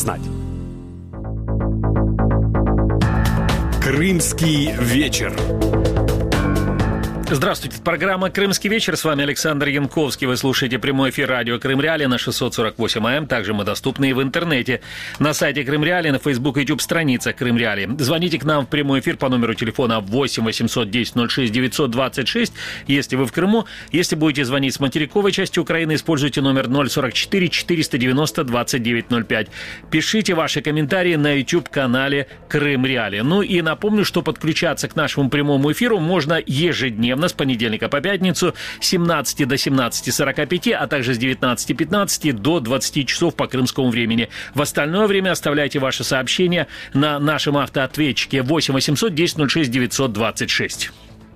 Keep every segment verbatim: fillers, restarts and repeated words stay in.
знать. Крымский вечер. Здравствуйте, это программа «Крымский вечер». С вами Александр Янковский. Вы слушаете прямой эфир радио «Крым Реалии» на шестьсот сорок восемь эй эм. Также мы доступны и в интернете. На сайте «Крым Реалии», на Facebook и YouTube страницах «Крым Реалии». Звоните к нам в прямой эфир по номеру телефона восемь восемьсот десять ноль шесть девятьсот двадцать шесть, если вы в Крыму. Если будете звонить с материковой части Украины, используйте номер ноль сорок четыре четыреста девяносто двадцать девять ноль пять. Пишите ваши комментарии на YouTube-канале «Крым Реалии». Ну и напомню, что подключаться к нашему прямому эфиру можно ежедневно с понедельника по пятницу с семнадцати до семнадцати сорока пяти, а также с девятнадцати пятнадцати до двадцати часов по крымскому времени. В остальное время оставляйте ваши сообщения на нашем автоответчике восемь восемьсот десять ноль шесть девятьсот двадцать шесть.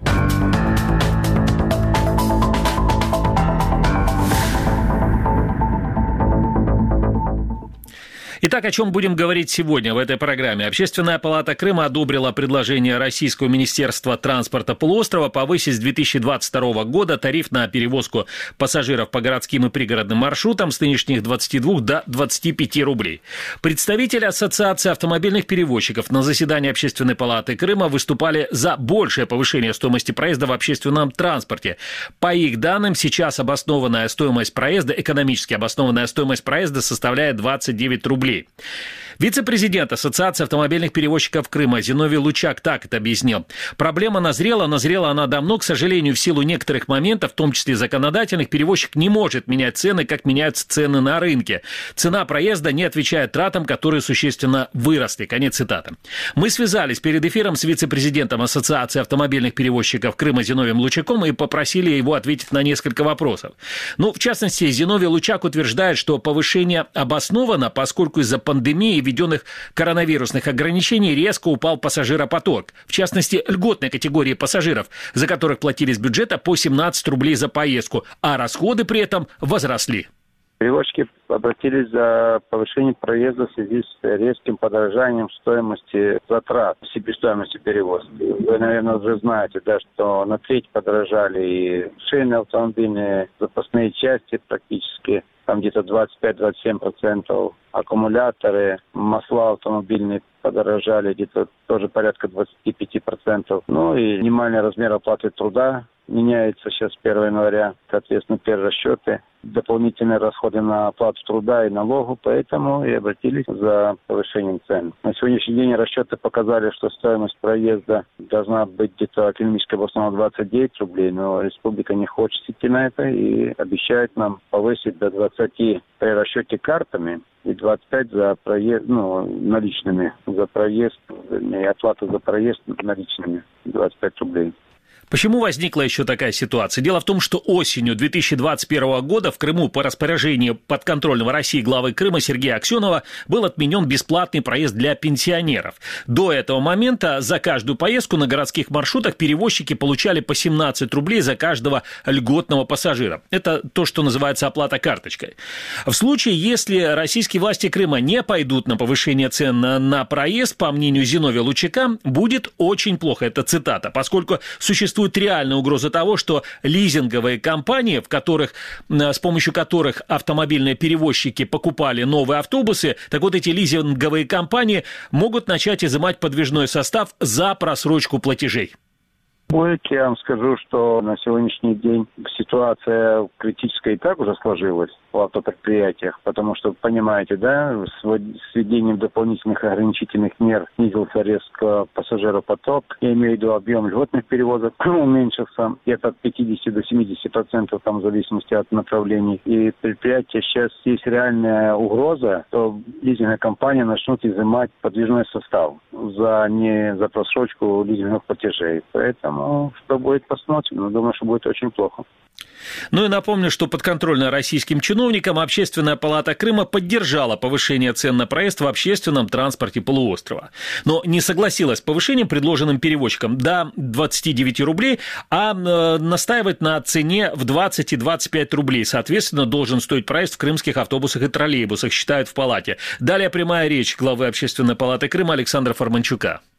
Итак, о чем будем говорить сегодня в этой программе? Общественная палата Крыма одобрила предложение Российского министерства транспорта полуострова повысить с две тысячи двадцать второго года тариф на перевозку пассажиров по городским и пригородным маршрутам с нынешних двадцати двух до двадцати пяти рублей. Представители Ассоциации автомобильных перевозчиков на заседании Общественной палаты Крыма выступали за большее повышение стоимости проезда в общественном транспорте. По их данным, сейчас обоснованная стоимость проезда, экономически обоснованная стоимость проезда составляет двадцать девять рублей. Вице-президент Ассоциации автомобильных перевозчиков Крыма Зиновий Лучак так это объяснил. Проблема назрела, назрела она давно. К сожалению, в силу некоторых моментов, в том числе законодательных, перевозчик не может менять цены, как меняются цены на рынке. Цена проезда не отвечает тратам, которые существенно выросли. Конец цитаты. Мы связались перед эфиром с вице-президентом Ассоциации автомобильных перевозчиков Крыма Зиновием Лучаком и попросили его ответить на несколько вопросов. Ну, в частности, Зиновий Лучак утверждает, что повышение обосновано, поскольку из-за пандемии введенных коронавирусных ограничений резко упал пассажиропоток. В частности, льготной категории пассажиров, за которых платили с бюджета по семнадцать рублей за поездку, а расходы при этом возросли. Перевозчики обратились за повышением проезда в связи с резким подорожанием стоимости затрат, себестоимости перевозки. Вы, наверное, уже знаете, да, что на треть подорожали и шины автомобильные, запасные части практически, там где-то двадцать пять - двадцать семь процентов, аккумуляторы, масла автомобильные подорожали где-то тоже порядка двадцать пять процентов. Ну и минимальный размер оплаты труда меняется сейчас с первого января, соответственно, перерасчеты, дополнительные расходы на оплату труда и налогу, поэтому и обратились за повышением цен. На сегодняшний день расчеты показали, что стоимость проезда должна быть где-то экономически обоснована двадцать девять рублей, но республика не хочет идти на это и обещает нам повысить до двадцати при расчете картами и двадцать пять за проезд, ну, наличными, за проезд, и оплата за проезд наличными, двадцать пять рублей. Почему возникла еще такая ситуация? Дело в том, что осенью две тысячи двадцать первого года в Крыму по распоряжению подконтрольного России главы Крыма Сергея Аксенова был отменен бесплатный проезд для пенсионеров. До этого момента за каждую поездку на городских маршрутах перевозчики получали по семнадцать рублей за каждого льготного пассажира. Это то, что называется оплата карточкой. В случае, если российские власти Крыма не пойдут на повышение цен на, на проезд, по мнению Зиновия Лучака, будет очень плохо. Это цитата, поскольку существует реальная угроза того, что лизинговые компании, в которых, с помощью которых автомобильные перевозчики покупали новые автобусы, так вот эти лизинговые компании могут начать изымать подвижной состав за просрочку платежей. Будет, я вам скажу, что на сегодняшний день ситуация критическая и так уже сложилась в автопредприятиях, потому что, понимаете, да, с введением дополнительных ограничительных мер снизился резко пассажиропоток, я имею в виду объем льготных перевозок уменьшился где-то от пятидесяти до семидесяти процентов, там, в зависимости от направлений. И предприятия сейчас есть реальная угроза, что лизинговые компании начнут изымать подвижной состав за не за просрочку лизинговых платежей. Поэтому что будет, посмотрим. Но думаю, что будет очень плохо. Ну и напомню, что подконтрольно российским чиновникам Общественная палата Крыма поддержала повышение цен на проезд в общественном транспорте полуострова. Но не согласилась с повышением, предложенным перевозчикам, до двадцати девяти рублей, а э, настаивать на цене в двадцать и двадцать пять рублей. Соответственно, должен стоить проезд в крымских автобусах и троллейбусах, считают в палате. Далее прямая речь главы Общественной палаты Крыма Александра Форманчука.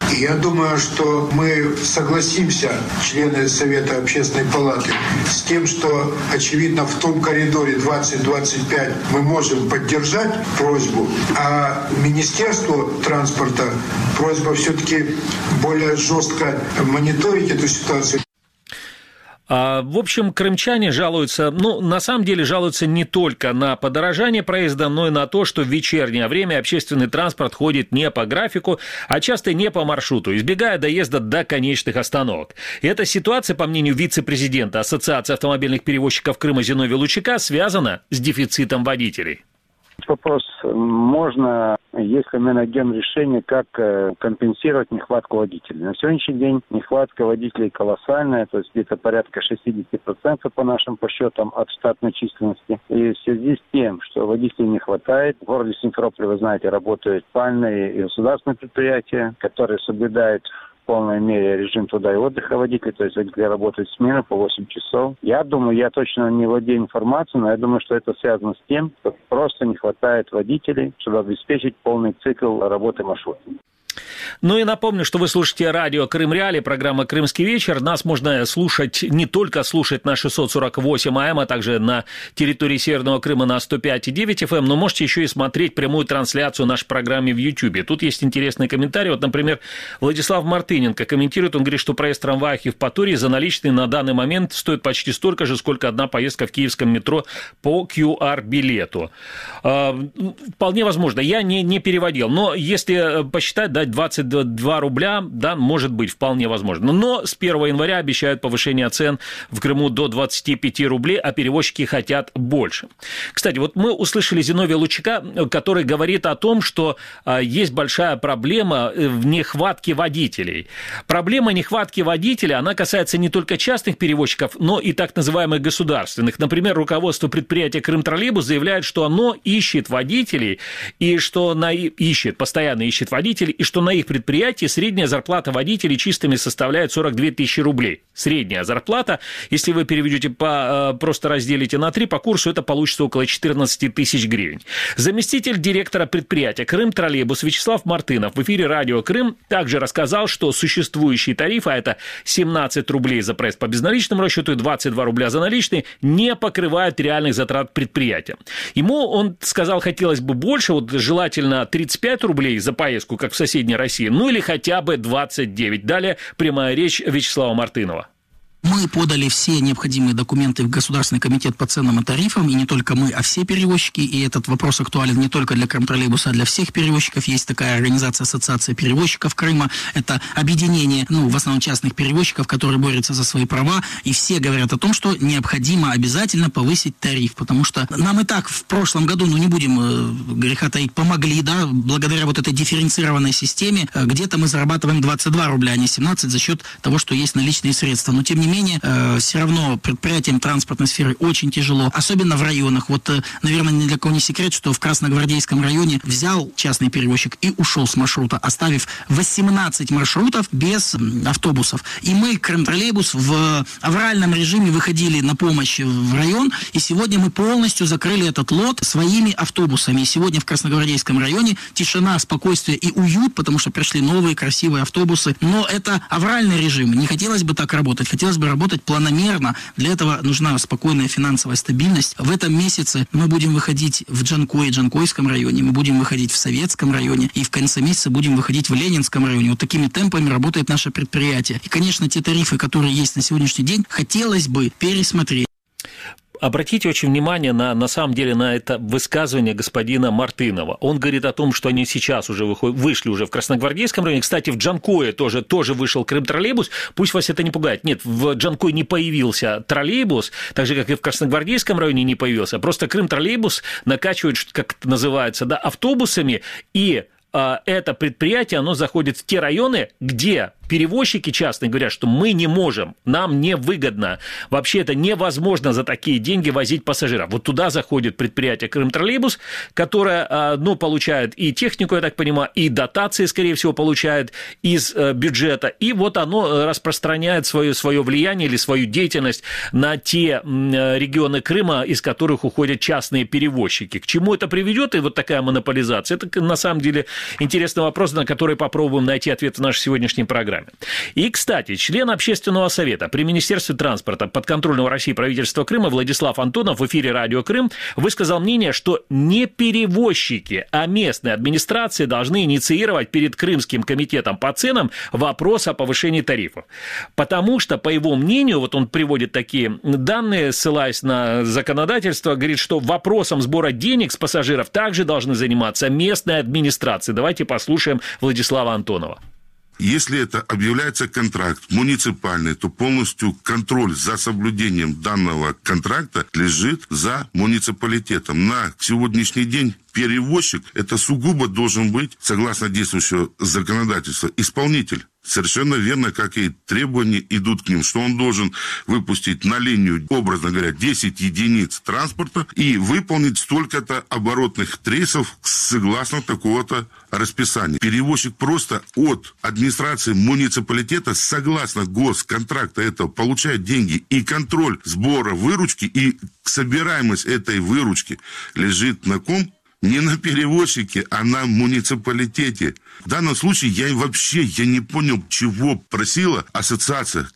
Я думаю, что мы согласимся, члены Совета Общественной палаты, с тем, что, очевидно, в том коридоре двадцать двадцать пять мы можем поддержать просьбу, а Министерству транспорта просьба все-таки более жестко мониторить эту ситуацию. В общем, крымчане жалуются, ну, на самом деле жалуются не только на подорожание проезда, но и на то, что в вечернее время общественный транспорт ходит не по графику, а часто не по маршруту, избегая доезда до конечных остановок. И эта ситуация, по мнению вице-президента Ассоциации автомобильных перевозчиков Крыма Зиновия Лучака, связана с дефицитом водителей. Вопрос, можно, если мы найдем решение, как компенсировать нехватку водителей. На сегодняшний день нехватка водителей колоссальная, то есть где-то порядка шестьдесят процентов по нашим подсчетам от штатной численности. И в связи с тем, что водителей не хватает, в городе Симферополе, вы знаете, работают спальные и государственные предприятия, которые соблюдают в полной мере режим труда и отдыха водителей, то есть водители работают в смену по восемь часов. Я думаю, я точно не владею информацией, но я думаю, что это связано с тем, что просто не хватает водителей, чтобы обеспечить полный цикл работы маршрута. Ну и напомню, что вы слушаете радио Крым Реалии, программа «Крымский вечер». Нас можно слушать, не только слушать на шестьсот сорок восемь эй эм, а также на территории Северного Крыма на сто пять и девять эф эм, но можете еще и смотреть прямую трансляцию нашей программы в Ютьюбе. Тут есть интересные комментарии. Вот, например, Владислав Мартыненко комментирует, он говорит, что проезд в трамваях и в Евпатории за наличные на данный момент стоит почти столько же, сколько одна поездка в киевском метро по ку ар-билету. Вполне возможно. Я не, не переводил, но если посчитать, да, двадцать два рубля, да, может быть, вполне возможно. Но с первого января обещают повышение цен в Крыму до двадцати пяти рублей, а перевозчики хотят больше. Кстати, вот мы услышали Зиновия Лучака, который говорит о том, что а, есть большая проблема в нехватке водителей. Проблема нехватки водителей, она касается не только частных перевозчиков, но и так называемых государственных. Например, руководство предприятия «Крымтроллейбус» заявляет, что оно ищет водителей, и что на... ищет, постоянно ищет водителей, и что на их предприятии средняя зарплата водителей чистыми составляет сорок две тысячи рублей. Средняя зарплата, если вы переведете по, просто разделите на три, по курсу это получится около четырнадцать тысяч гривен. Заместитель директора предприятия «Крымтроллейбус» Вячеслав Мартынов в эфире радио «Крым» также рассказал, что существующие тарифы, а это семнадцать рублей за проезд по безналичному расчету и двадцать два рубля за наличные, не покрывают реальных затрат предприятия. Ему, он сказал, хотелось бы больше, вот желательно тридцать пять рублей за поездку, как в соседней России, ну или хотя бы двадцать девять. Далее прямая речь Вячеслава Мартынова. Мы подали все необходимые документы в Государственный комитет по ценам и тарифам, и не только мы, а все перевозчики, и этот вопрос актуален не только для Крымтроллейбуса, а для всех перевозчиков. Есть такая организация Ассоциация перевозчиков Крыма, это объединение, ну, в основном частных перевозчиков, которые борются за свои права, и все говорят о том, что необходимо обязательно повысить тариф, потому что нам и так в прошлом году, ну, не будем э, греха таить, помогли, да, благодаря вот этой дифференцированной системе, э, где-то мы зарабатываем двадцать два рубля, а не семнадцать за счет того, что есть наличные средства, но тем не менее, Э, все равно предприятиям транспортной сферы очень тяжело, особенно в районах. Вот, э, наверное, ни для кого не секрет, что в Красногвардейском районе взял частный перевозчик и ушел с маршрута, оставив восемнадцать маршрутов без м, автобусов. И мы, Крымтроллейбус, в авральном режиме выходили на помощь в район, и сегодня мы полностью закрыли этот лот своими автобусами. И сегодня в Красногвардейском районе тишина, спокойствие и уют, потому что пришли новые красивые автобусы. Но это авральный режим. Не хотелось бы так работать. Хотелось бы работать планомерно. Для этого нужна спокойная финансовая стабильность. В этом месяце мы будем выходить в Джанкой, Джанкойском районе, мы будем выходить в Советском районе, и в конце месяца будем выходить в Ленинском районе. Вот такими темпами работает наше предприятие. И, конечно, те тарифы, которые есть на сегодняшний день, хотелось бы пересмотреть. Обратите очень внимание на, на самом деле на это высказывание господина Мартынова. Он говорит о том, что они сейчас уже выходят, вышли уже в Красногвардейском районе. Кстати, в Джанкое тоже, тоже вышел Крымтроллейбус. Пусть вас это не пугает. Нет, в Джанкое не появился троллейбус, так же, как и в Красногвардейском районе не появился. Просто Крымтроллейбус накачивают, как это называется, да, автобусами, и это предприятие, оно заходит в те районы, где перевозчики частные говорят, что мы не можем, нам невыгодно, вообще это невозможно за такие деньги возить пассажиров. Вот туда заходит предприятие «Крымтроллейбус», которое, ну, получает и технику, я так понимаю, и дотации, скорее всего, получает из бюджета, и вот оно распространяет свое, свое влияние или свою деятельность на те регионы Крыма, из которых уходят частные перевозчики. К чему это приведет, и вот такая монополизация? Это, на самом деле, интересный вопрос, на который попробуем найти ответ в нашей сегодняшней программе. И, кстати, член Общественного совета при Министерстве транспорта подконтрольного России правительства Крыма Владислав Антонов в эфире «Радио Крым» высказал мнение, что не перевозчики, а местные администрации должны инициировать перед Крымским комитетом по ценам вопрос о повышении тарифов. Потому что, по его мнению, вот он приводит такие данные, ссылаясь на законодательство, говорит, что вопросом сбора денег с пассажиров также должны заниматься местные администрации. Давайте послушаем Владислава Антонова. Если это объявляется контракт муниципальный, то полностью контроль за соблюдением данного контракта лежит за муниципалитетом. На сегодняшний день перевозчик – это сугубо должен быть, согласно действующего законодательства, исполнитель. Совершенно верно, как и требования идут к ним, что он должен выпустить на линию, образно говоря, десять единиц транспорта и выполнить столько-то оборотных рейсов согласно такого-то расписания. Перевозчик просто от администрации муниципалитета, согласно госконтракта этого, получает деньги, и контроль сбора выручки и собираемость этой выручки лежит на ком? Не на перевозчике, а на муниципалитете. В данном случае я вообще я не понял, чего просила ассоциация.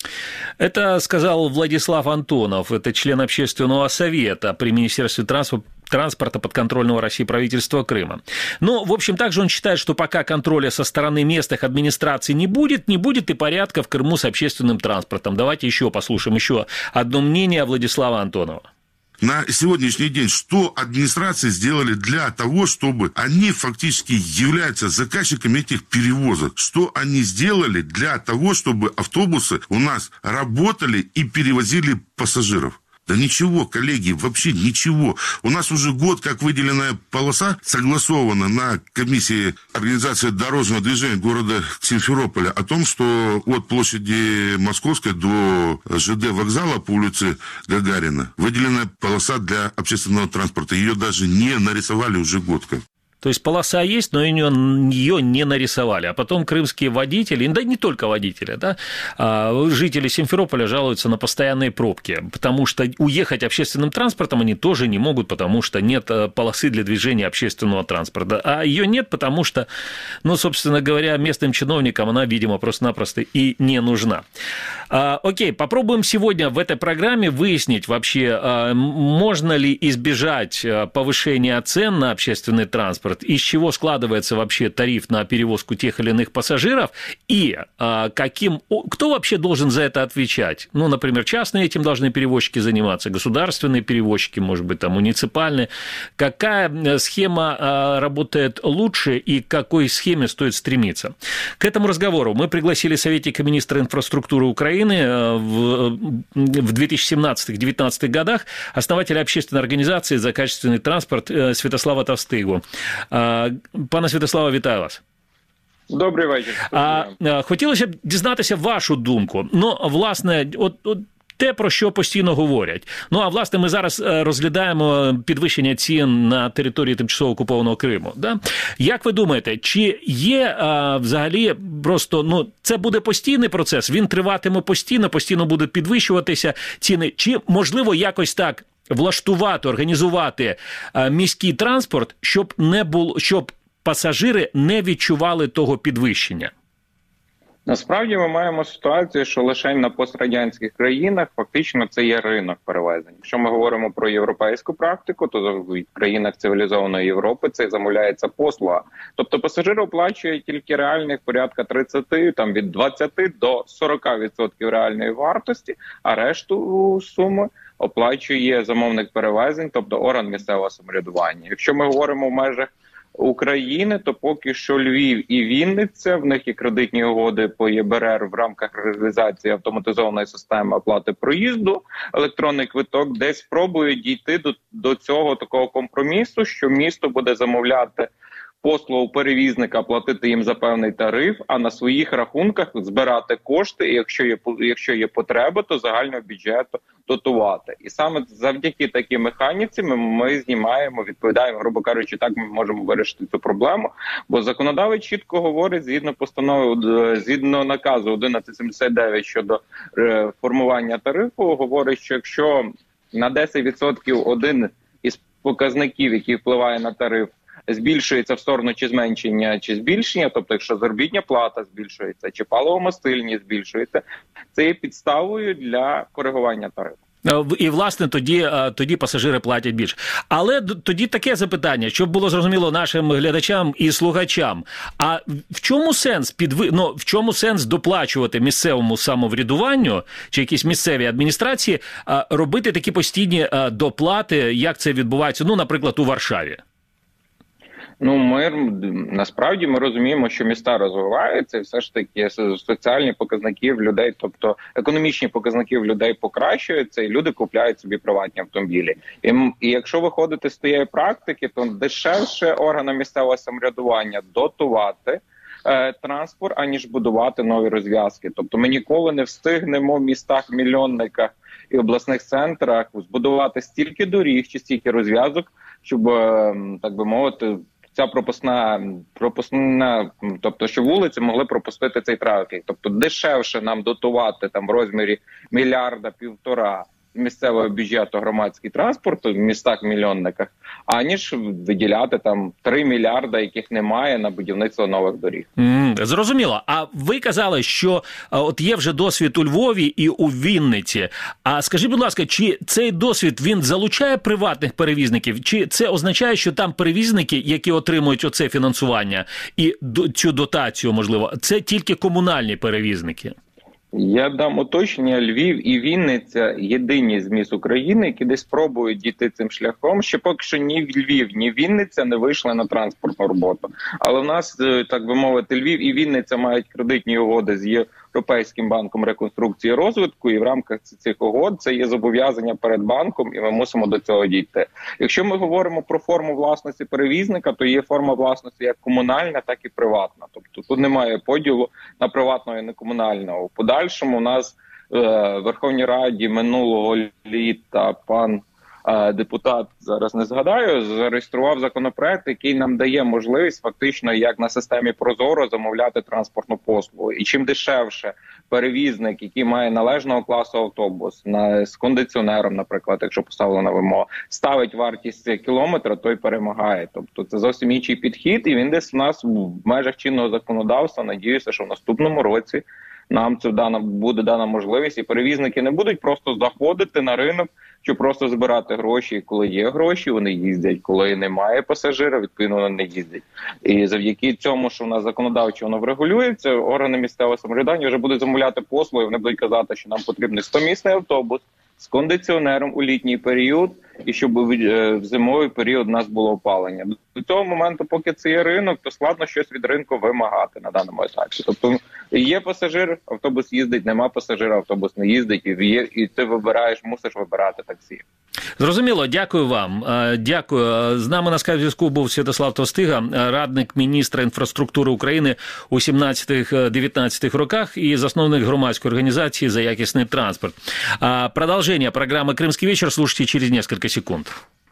Это сказал Владислав Антонов, это член Общественного совета при Министерстве транспорта. транспорта подконтрольного России правительства Крыма. Но, в общем, также он считает, что пока контроля со стороны местных администраций не будет, не будет и порядка в Крыму с общественным транспортом. Давайте еще послушаем еще одно мнение Владислава Антонова. На сегодняшний день что администрации сделали для того, чтобы они фактически являются заказчиками этих перевозок? Что они сделали для того, чтобы автобусы у нас работали и перевозили пассажиров? Да ничего, коллеги, вообще ничего. У нас уже год, как выделенная полоса согласована на комиссии организации дорожного движения города Симферополя о том, что от площади Московской до ЖД вокзала по улице Гагарина выделенная полоса для общественного транспорта. Ее даже не нарисовали уже год как. То есть полоса есть, но ее не нарисовали. А потом крымские водители, да не только водители, да, жители Симферополя жалуются на постоянные пробки, потому что уехать общественным транспортом они тоже не могут, потому что нет полосы для движения общественного транспорта. А ее нет, потому что, ну, собственно говоря, местным чиновникам она, видимо, просто-напросто и не нужна. Окей, попробуем сегодня в этой программе выяснить вообще, можно ли избежать повышения цен на общественный транспорт, из чего складывается вообще тариф на перевозку тех или иных пассажиров, и а, каким, кто вообще должен за это отвечать? Ну, например, частные этим должны перевозчики заниматься, государственные перевозчики, может быть, там, муниципальные. Какая схема а, работает лучше и к какой схеме стоит стремиться? К этому разговору мы пригласили советника министра инфраструктуры Украины в, в две тысячи семнадцатом — две тысячи девятнадцатом годах, основателя общественной организации «За качественный транспорт» Святослава Товстигу. Пане Святославе, вітаю вас. Добрий вечір. А, хотілося б дізнатися вашу думку. Ну, власне, от, от те, про що постійно говорять. Ну, а власне, ми зараз розглядаємо підвищення цін на території тимчасово окупованого Криму. Да? Як ви думаєте, чи є а, взагалі просто, ну, це буде постійний процес, він триватиме постійно, постійно будуть підвищуватися ціни, чи, можливо, якось так влаштувати, організувати міський транспорт, щоб не було, щоб пасажири не відчували того підвищення? Насправді ми маємо ситуацію, що лише на пострадянських країнах фактично це є ринок перевезень. Якщо ми говоримо про європейську практику, то в країнах цивілізованої Європи це замовляється послуга. Тобто пасажир оплачує тільки реальних порядка тридцять, там від двадцяти до сорока відсотків реальної вартості, а решту суми оплачує замовник перевезень, тобто орган місцевого самоврядування. Якщо ми говоримо в межах України, то поки що Львів і Вінниця, в них є кредитні угоди по ЄБРР в рамках реалізації автоматизованої системи оплати проїзду, електронний квиток, десь спробують дійти до, до цього такого компромісу, що місто буде замовляти послугу перевізника, платити їм за певний тариф, а на своїх рахунках збирати кошти, і якщо є, якщо є потреба, то загального бюджету дотувати. І саме завдяки такій механіці ми, ми знімаємо, відповідаємо, грубо кажучи, так ми можемо вирішити цю проблему, бо законодавець чітко говорить, згідно постанови, згідно наказу одинадцять сімдесят дев'ять щодо е, формування тарифу, говорить, що якщо на десять відсотків один із показників, який впливає на тариф, збільшується в сторону чи зменшення, чи збільшення, тобто якщо заробітна плата збільшується, чи паливо-мастильні збільшується, це є підставою для коригування тарифу. І, власне, тоді, тоді пасажири платять більше. Але тоді таке запитання, щоб було зрозуміло нашим глядачам і слухачам. А в чому сенс підви... ну, в чому сенс доплачувати місцевому самоврядуванню чи якісь місцеві адміністрації, робити такі постійні доплати, як це відбувається, ну, наприклад, у Варшаві? Ну, ми насправді ми розуміємо, що міста розвиваються, і все ж таки соціальні показники в людей, тобто економічні показники в людей покращуються, і люди купляють собі приватні автомобілі. І, і якщо виходити з тієї практики, то дешевше органам місцевого самоврядування дотувати е, транспорт, аніж будувати нові розв'язки. Тобто ми ніколи не встигнемо в містах-мільйонниках і обласних центрах збудувати стільки доріг чи стільки розв'язок, щоб, е, так би мовити, ця пропускна, пропускна, тобто, що вулиці могли пропустити цей трафік. Тобто дешевше нам дотувати там в розмірі мільярда, півтора місцевого бюджету громадський транспорт в містах-мільйонниках, аніж виділяти там три мільярда, яких немає, на будівництво нових доріг. Mm, зрозуміло. А ви казали, що от є вже досвід у Львові і у Вінниці. А скажіть, будь ласка, чи цей досвід, він залучає приватних перевізників? Чи це означає, що там перевізники, які отримують оце фінансування і цю дотацію, можливо, це тільки комунальні перевізники? Я дам уточнення. Львів і Вінниця – єдині з міст України, які десь спробують дійти цим шляхом. Ще поки що ні Львів, ні Вінниця не вийшли на транспортну роботу. Але в нас, так би мовити, Львів і Вінниця мають кредитні угоди з Європейським банком реконструкції і розвитку, і в рамках цих угод це є зобов'язання перед банком, і ми мусимо до цього дійти. Якщо ми говоримо про форму власності перевізника, то є форма власності як комунальна, так і приватна. Тобто тут немає поділу на приватного і некомунального. У подальшому у нас е, в Верховній Раді минулого літа пан е, депутат, зараз не згадаю, зареєстрував законопроект, який нам дає можливість фактично як на системі Прозоро замовляти транспортну послугу. І чим дешевше перевізник, який має належного класу автобус, на, з кондиціонером, наприклад, якщо поставлена вимога, ставить вартість кілометра, той перемагає. Тобто це зовсім інший підхід, і він десь у нас в межах чинного законодавства. Надіюся, що в наступному році нам це дана, буде дана можливість, і перевізники не будуть просто заходити на ринок, щоб просто збирати гроші. І коли є гроші, вони їздять. Коли немає пасажира, відповідно, вони не їздять. І завдяки цьому, що в нас законодавчо воно врегулюється, органи місцевого самоврядування вже будуть замовляти послуги, вони будуть казати, що нам потрібний сто-місний автобус з кондиціонером у літній період, і щоб в зимовий період у нас було опалення. До того моменту, поки це є ринок, то складно щось від ринку вимагати на даному етапі. Тобто є пасажир, автобус їздить, нема пасажира, автобус не їздить, і, є, і ти вибираєш, мусиш вибирати таксі. Зрозуміло, дякую вам. Дякую. З нами на скайп-зв'язку був Святослав Товстига, радник міністра інфраструктури України у сімнадцятих-дев'ятнадцятих роках і засновник громадської організації «За якісний транспорт». Продолжение программы «Крымский вечер» слушайте через несколько секунд.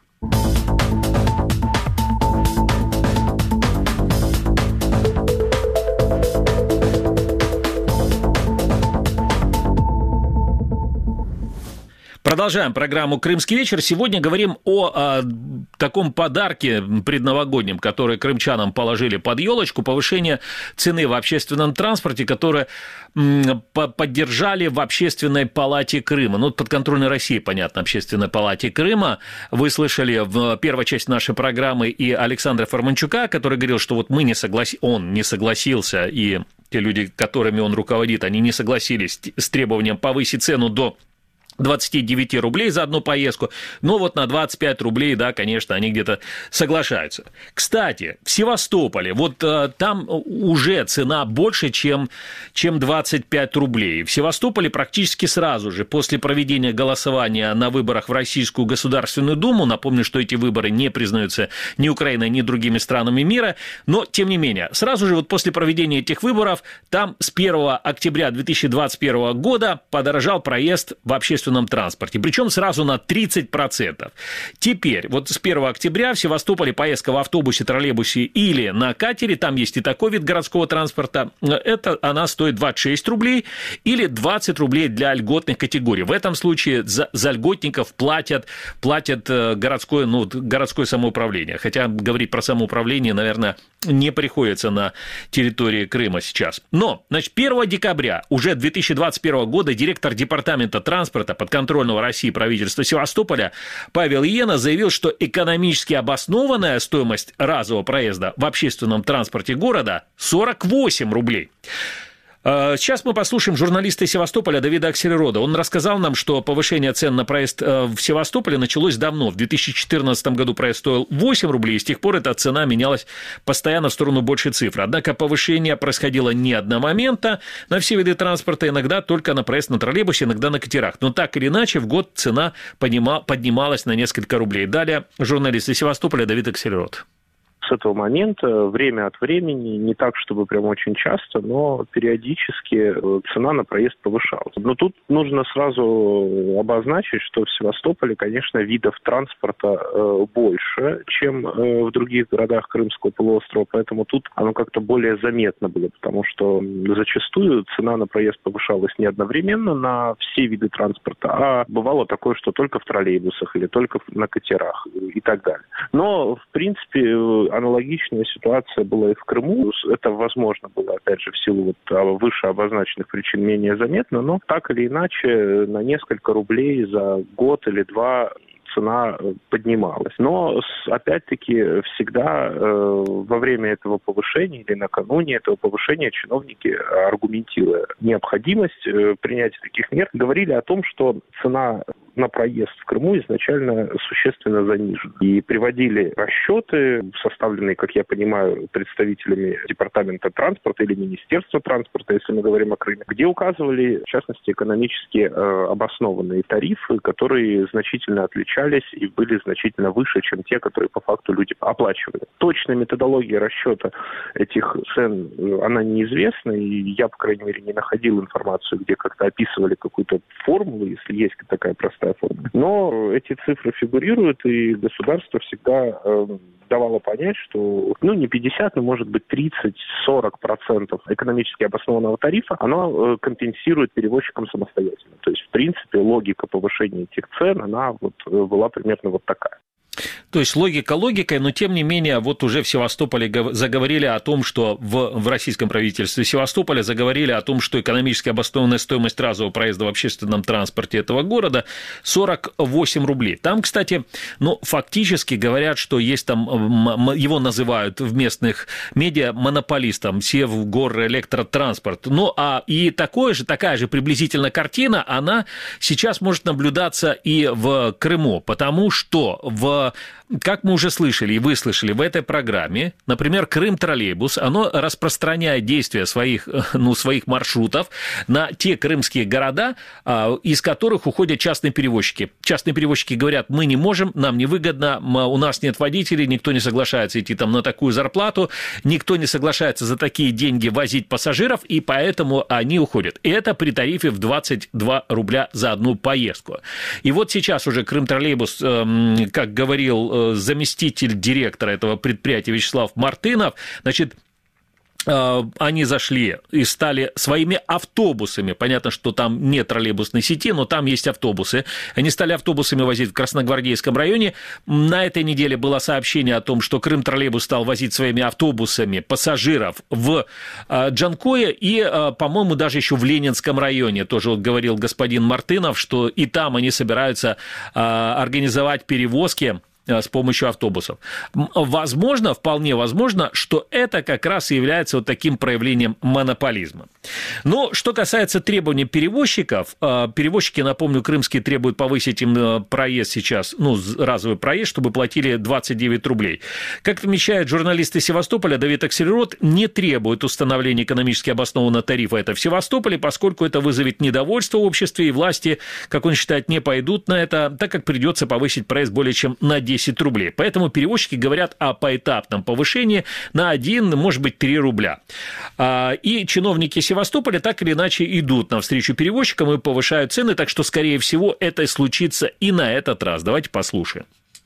Продолжаем программу «Крымский вечер». Сегодня говорим о, о таком подарке предновогоднем, который крымчанам положили под елочку, повышение цены в общественном транспорте, которое м, по поддержали в Общественной палате Крыма. Ну, подконтрольной России, понятно, Общественной палате Крыма. Вы слышали в первой части нашей программы и Александра Форманчука, который говорил, что вот мы не согласились, он не согласился, и те люди, которыми он руководит, они не согласились с требованием повысить цену до двадцать девять рублей за одну поездку, но вот на двадцать пять рублей, да, конечно, они где-то соглашаются. Кстати, в Севастополе, вот э, там уже цена больше, чем, чем двадцать пять рублей. В Севастополе практически сразу же после проведения голосования на выборах в Российскую Государственную Думу, напомню, что эти выборы не признаются ни Украиной, ни другими странами мира, но, тем не менее, сразу же вот после проведения этих выборов, там с первого октября две тысячи двадцать первого года подорожал проезд в общественном транспорте, причем сразу на тридцать процентов. Теперь, вот с первого октября в Севастополе поездка в автобусе, троллейбусе или на катере, там есть и такой вид городского транспорта, это она стоит двадцать шесть рублей или двадцать рублей для льготных категорий. В этом случае за, за льготников платят, платят городское, ну, городское самоуправление. Хотя говорить про самоуправление, наверное, не приходится на территории Крыма сейчас. Но, значит, первого декабря уже две тысячи двадцать первого года директор департамента транспорта подконтрольного России правительства Севастополя Павел Иена заявил, что экономически обоснованная стоимость разового проезда в общественном транспорте города сорок восемь рублей. Сейчас мы послушаем журналиста Севастополя Давида Аксельрода. Он рассказал нам, что повышение цен на проезд в Севастополе началось давно. В две тысячи четырнадцатом году проезд стоил восемь рублей, и с тех пор эта цена менялась постоянно в сторону большей цифры. Однако повышение происходило не одномоментно на все виды транспорта, иногда только на проезд на троллейбусе, иногда на катерах. Но так или иначе в год цена поднималась на несколько рублей. Далее журналист из Севастополя Давид Аксельрод. С этого момента время от времени, не так, чтобы прям очень часто, но периодически цена на проезд повышалась. Но тут нужно сразу обозначить, что в Севастополе, конечно, видов транспорта больше, чем в других городах Крымского полуострова, поэтому тут оно как-то более заметно было, потому что зачастую цена на проезд повышалась не одновременно на все виды транспорта, а бывало такое, что только в троллейбусах или только на катерах и так далее. Но, в принципе, аналогичная ситуация была и в Крыму. Это возможно было, опять же, в силу вот выше обозначенных причин менее заметно, но так или иначе на несколько рублей за год или два цена поднималась. Но, опять-таки, всегда э, во время этого повышения или накануне этого повышения чиновники, аргументируя необходимость э, принятия таких мер, говорили о том, что цена на проезд в Крыму изначально существенно занижена. И приводили расчеты, составленные, как я понимаю, представителями Департамента транспорта или Министерства транспорта, если мы говорим о Крыме, где указывали, в частности, экономически э, обоснованные тарифы, которые значительно отличались и были значительно выше, чем те, которые по факту люди оплачивали. Точная методология расчета этих цен, она неизвестна, и я, по крайней мере, не находил информацию, где как-то описывали какую-то формулу, если есть такая простая формула. Но эти цифры фигурируют, и государство всегда э, давало понять, что ну не пятьдесят, но может быть тридцать-сорок процентов экономически обоснованного тарифа оно э, компенсирует перевозчикам самостоятельно. То есть, в принципе, логика повышения этих цен, она вот была примерно вот такая. То есть логика логикой, но тем не менее вот уже в Севастополе заговорили о том, что в, в российском правительстве Севастополя заговорили о том, что экономически обоснованная стоимость разового проезда в общественном транспорте этого города сорок восемь рублей. Там, кстати, ну, фактически говорят, что есть там, его называют в местных медиа монополистом Севгорэлектротранспорт. Ну, а и такое же, такая же приблизительно картина, она сейчас может наблюдаться и в Крыму, потому что в как мы уже слышали и вы слышали в этой программе, например, Крым-троллейбус, оно распространяет действия своих, ну, своих маршрутов на те крымские города, из которых уходят частные перевозчики. Частные перевозчики говорят, мы не можем, нам невыгодно, у нас нет водителей, никто не соглашается идти там на такую зарплату, никто не соглашается за такие деньги возить пассажиров, и поэтому они уходят. И это при тарифе в двадцать два рубля за одну поездку. И вот сейчас уже Крым-троллейбус, как говорил заместитель директора этого предприятия Вячеслав Мартынов, значит, они зашли и стали своими автобусами, понятно, что там нет троллейбусной сети, но там есть автобусы, они стали автобусами возить в Красногвардейском районе. На этой неделе было сообщение о том, что Крым-троллейбус стал возить своими автобусами пассажиров в Джанкое и, по-моему, даже еще в Ленинском районе, тоже вот говорил господин Мартынов, что и там они собираются организовать перевозки с помощью автобусов. Возможно, вполне возможно, что это как раз и является вот таким проявлением монополизма. Но что касается требований перевозчиков, перевозчики, напомню, крымские требуют повысить им проезд сейчас, ну, разовый проезд, чтобы платили двадцать девять рублей. Как отмечает журналист из Севастополя Давид Аксельрод, не требует установления экономически обоснованного тарифа это в Севастополе, поскольку это вызовет недовольство в обществе, и власти, как он считает, не пойдут на это, так как придется повысить проезд более чем на десять рублей. Поэтому перевозчики говорят о поэтапном повышении на один, может быть, три рубля. И чиновники Севастополя так или иначе идут навстречу перевозчикам и повышают цены, так что, скорее всего, это случится и на этот раз. Давайте послушаем.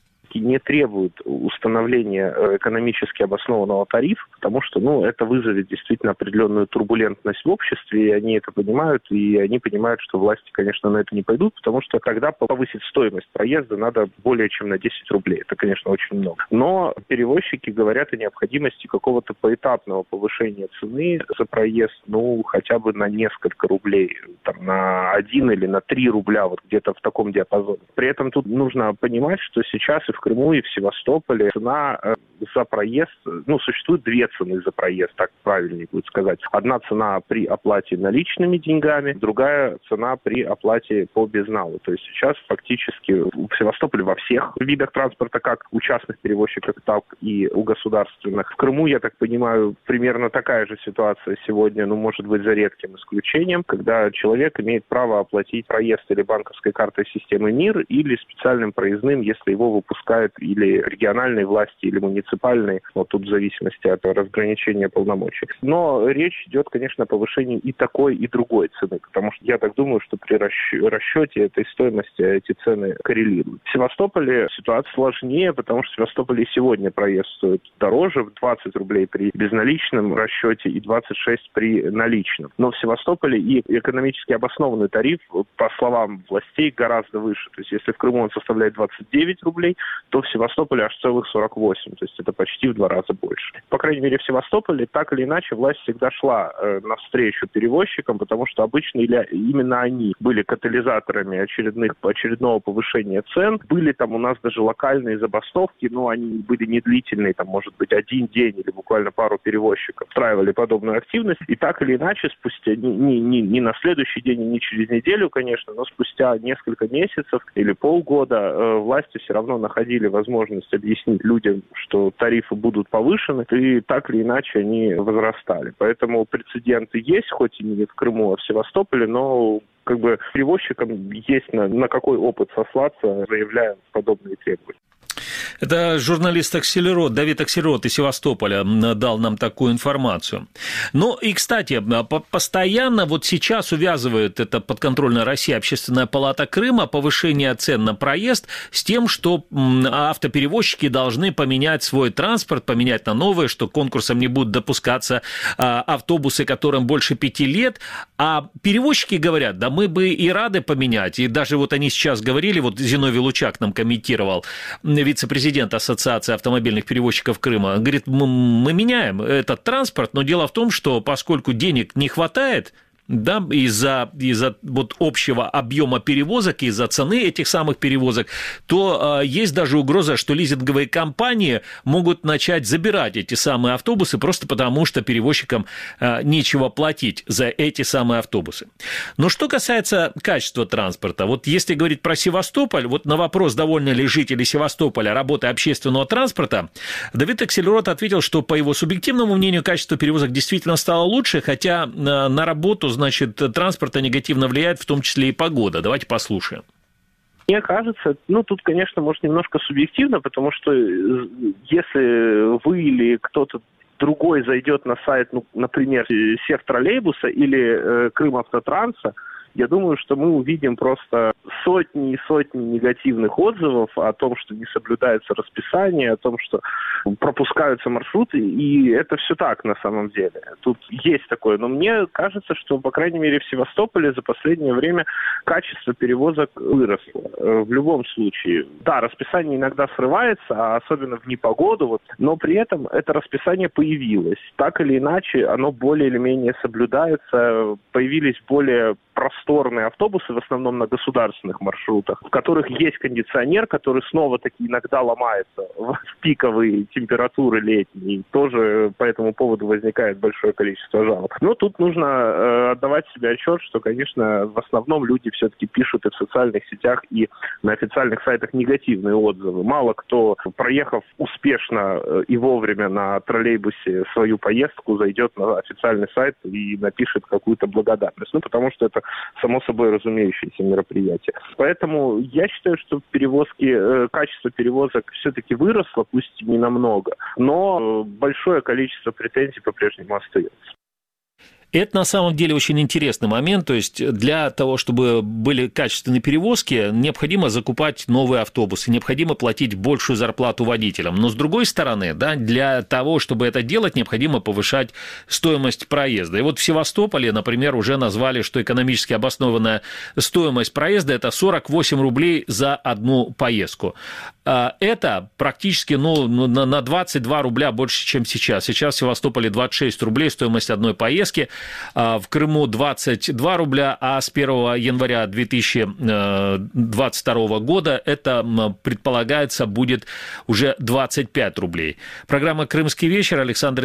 Не требуют установления экономически обоснованного тарифа, потому что, ну, это вызовет действительно определенную турбулентность в обществе, и они это понимают, и они понимают, что власти, конечно, на это не пойдут, потому что когда повысить стоимость проезда, надо более чем на десять рублей. Это, конечно, очень много. Но перевозчики говорят о необходимости какого-то поэтапного повышения цены за проезд, ну, хотя бы на несколько рублей, там, на один или на три рубля, вот где-то в таком диапазоне. При этом тут нужно понимать, что сейчас и в Крыму, и в Севастополе цена за проезд, ну, существует две цены за проезд, так правильнее будет сказать. Одна цена при оплате наличными деньгами, другая цена при оплате по безналу. То есть сейчас фактически в Севастополе во всех видах транспорта, как у частных перевозчиков, так и у государственных. В Крыму, я так понимаю, примерно такая же ситуация сегодня, ну, может быть, за редким исключением, когда человек имеет право оплатить проезд или банковской картой системы МИР, или специальным проездным, если его выпускают или региональные власти, или муниципальные, вот тут в зависимости от разграничения полномочий. Но речь идет, конечно, о повышении и такой, и другой цены, потому что я так думаю, что при расчете этой стоимости эти цены коррелируют. В Севастополе ситуация сложнее, потому что в Севастополе и сегодня проезд стоит дороже, в двадцать рублей при безналичном расчете и двадцать шесть при наличном. Но в Севастополе и экономически обоснованный тариф, по словам властей, гораздо выше. То есть если в Крыму он составляет двадцать девять рублей, то в Севастополе аж целых сорок восемь, то есть это почти в два раза больше. По крайней мере, в Севастополе так или иначе власть всегда шла э, навстречу перевозчикам, потому что обычно или именно они были катализаторами очередных, очередного повышения цен. Были там у нас даже локальные забастовки, но они были не длительные, там, может быть, один день или буквально пару перевозчиков устраивали подобную активность. И так или иначе, спустя не, не, не, не на следующий день и не через неделю, конечно, но спустя несколько месяцев или полгода э, власти все равно находили возможность объяснить людям, что тарифы будут повышены, и так или иначе они возрастали. Поэтому прецеденты есть, хоть и не в Крыму, а в Севастополе, но как бы перевозчикам есть на, на какой опыт сослаться, заявляя подобные требования. Это журналист Аксельрод, Давид Аксельрод из Севастополя дал нам такую информацию. Ну и, кстати, постоянно вот сейчас увязывает это подконтрольная России Общественная палата Крыма повышение цен на проезд с тем, что автоперевозчики должны поменять свой транспорт, поменять на новый, что конкурсом не будут допускаться автобусы, которым больше пяти лет. А перевозчики говорят, да мы бы и рады поменять. И даже вот они сейчас говорили, вот Зиновий Лучак нам комментировал, вице-президент Ассоциации автомобильных перевозчиков Крыма, говорит, мы, мы меняем этот транспорт, но дело в том, что поскольку денег не хватает, да, из-за, из-за вот общего объема перевозок, из-за цены этих самых перевозок, то э, есть даже угроза, что лизинговые компании могут начать забирать эти самые автобусы просто потому, что перевозчикам э, нечего платить за эти самые автобусы. Но что касается качества транспорта, вот если говорить про Севастополь, вот на вопрос, довольны ли жители Севастополя работой общественного транспорта, Давид Аксельрод ответил, что, по его субъективному мнению, качество перевозок действительно стало лучше, хотя э, на работу, значит, транспорта негативно влияет, в том числе и погода. Давайте послушаем. Мне кажется, ну, тут, конечно, может, немножко субъективно, потому что если вы или кто-то другой зайдет на сайт, ну, например, Севтроллейбуса или э, Крымавтотранса, я думаю, что мы увидим просто сотни и сотни негативных отзывов о том, что не соблюдается расписание, о том, что пропускаются маршруты, и это все так на самом деле. Тут есть такое, но мне кажется, что, по крайней мере, в Севастополе за последнее время качество перевозок выросло. В любом случае, да, расписание иногда срывается, а особенно в непогоду, вот, но при этом это расписание появилось. Так или иначе, оно более или менее соблюдается, появились более просторные автобусы, в основном на государственных маршрутах, в которых есть кондиционер, который снова-таки иногда ломается в пиковые температуры летние. Тоже по этому поводу возникает большое количество жалоб. Но тут нужно э, отдавать себе отчет, что, конечно, в основном люди все-таки пишут и в социальных сетях, и на официальных сайтах негативные отзывы. Мало кто, проехав успешно и вовремя на троллейбусе свою поездку, зайдет на официальный сайт и напишет какую-то благодарность. Ну, потому что это само собой разумеющееся мероприятие. Поэтому я считаю, что перевозки, э, качество перевозок все-таки выросло, пусть и не намного, но большое количество претензий по-прежнему остается. Это на самом деле очень интересный момент, то есть для того, чтобы были качественные перевозки, необходимо закупать новые автобусы, необходимо платить большую зарплату водителям. Но с другой стороны, да, для того, чтобы это делать, необходимо повышать стоимость проезда. И вот в Севастополе, например, уже назвали, что экономически обоснованная стоимость проезда – это сорок восемь рублей за одну поездку. Это практически ну, на двадцать два рубля больше, чем сейчас. Сейчас в Севастополе двадцать шесть рублей стоимость одной поездки. В Крыму двадцать два рубля, а с первого января две тысячи двадцать второго года это, предполагается, будет уже двадцать пять рублей. Программа «Крымский вечер». Александр